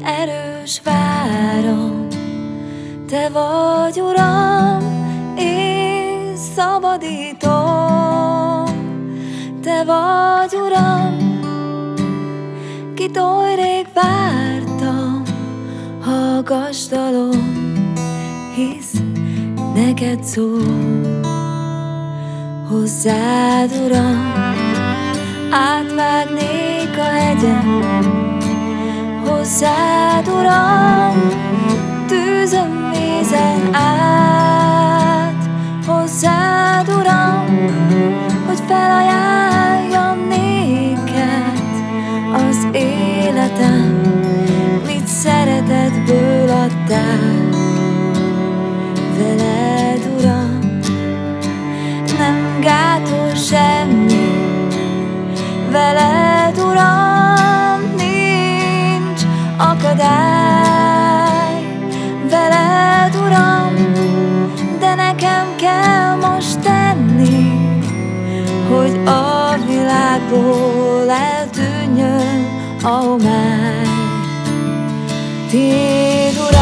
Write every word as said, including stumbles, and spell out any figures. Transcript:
erős váram, Te vagy, Uram, és szabadítom. Te vagy, Uram, kit oly rég vártam, hallgastalom, hisz neked szól. Hozzád, Uram, átvágnék a hegyen, hozzád, Uram, tűzön, vízen át. Hozzád, Uram, hogy felajánljam néked az életem, mit szeretetből adtál. Veled, Uram, nem gátol semmi, veled, Uram, nincs akadály. Veled, Uram, de nekem kell most tenni, hogy a világból eltűnjön a homály. Tiéd, Uram,